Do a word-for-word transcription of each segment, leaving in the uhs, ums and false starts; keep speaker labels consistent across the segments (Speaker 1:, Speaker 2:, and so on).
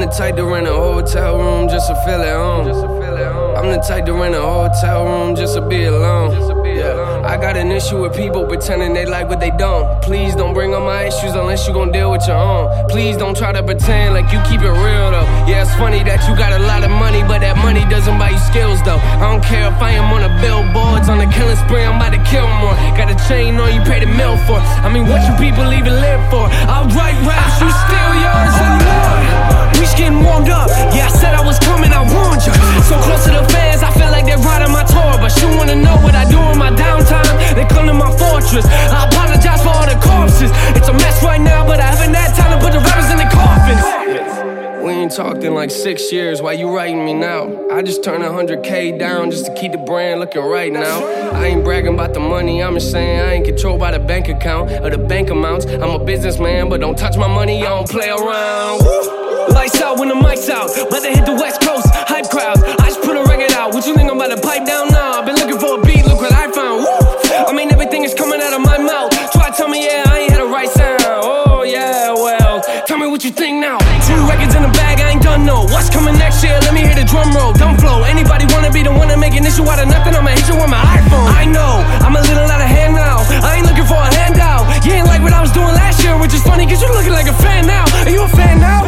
Speaker 1: I'm the type to rent a hotel room just to feel at home. I'm the type to rent a hotel room just to be alone. Yeah. I got an issue with people pretending they like what they don't. Please don't bring up my issues unless you gon' deal with your own. Please don't try to pretend like you keep it real though. Yeah, it's funny that you got a lot of money, but that money doesn't buy you skills though. I don't care if I am on the billboards, on the killing spree, I'm about to kill more. Got a chain on you, pay the mill for. I mean, what you people even live for? I'll write raps, you steal yours and more. We just getting warmed up. Yeah, I said I was coming, I warned you. So close to the fans, I feel like they're riding my tour. But you wanna know what I do in my downtime? They come to my fortress. I apologize for all the corpses. It's a mess right now, but I haven't had time to put the rappers in the coffins. We ain't talked in like six years, why you writing me now? I just turned one hundred K down just to keep the brand looking right now. I ain't bragging about the money, I'm just saying I ain't controlled by the bank account or the bank amounts. I'm a businessman, but don't touch my money, I don't play around. Lights out when the mic's out, let it hit the West Coast, hype crowds. I just put a record out, what you think I'm about to pipe down now? I've been looking for a beat, look what I found. Woo! I mean everything is coming out of my mouth. Try to tell me yeah, I ain't had a right sound. Oh yeah, well, tell me what you think now. Two records in the bag, I ain't done no. What's coming next year? Let me hear the drum roll. Don't flow. Anybody wanna be the one to make an issue out of nothing? I'ma hit you with my iPhone. I know, I'm a little out of hand now. I ain't looking for a handout. You ain't like what I was doing last year, which is funny cause you looking like a fan now. Are you a fan now?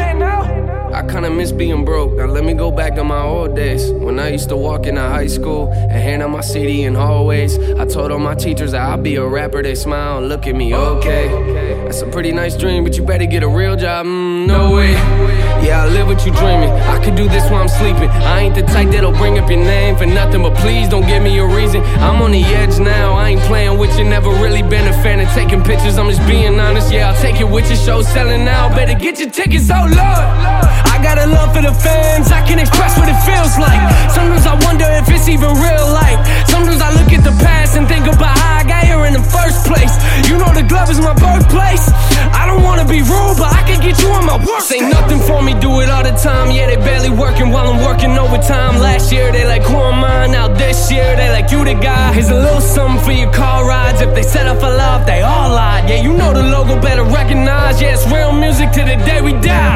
Speaker 1: I kinda miss being broke, now let me go back to my old days. When I used to walk into high school and hand out my C D in hallways. I told all my teachers that I'll be a rapper, they smile and look at me, okay. That's a pretty nice dream, but you better get a real job, mm, no way. Yeah, I live what you dreaming, I could do this while I'm sleeping. I ain't the type that'll bring up your name for nothing, but please don't give me a reason. I'm on the edge now, I ain't playing with you. Never really been a fan of taking pictures, I'm just being honest. Yeah, I'll take it with your show selling now. Better get your tickets, oh Lord. I got a love for the fans, I can express what it feels like. Sometimes I wonder if it's even real life. Sometimes I look at the past and think about how I got here in the first place. You know the glove is my birthplace. I don't wanna be rude, but I can get you on my work. Say nothing for me, do it all the time. Yeah, they barely working while I'm working overtime. Last year they like, who am I? Now this year they like, you the guy. Here's a little something for your car rides. If they set up for love, they all lied. Yeah, you know the logo, better recognize. Yeah, it's real music to the day we die.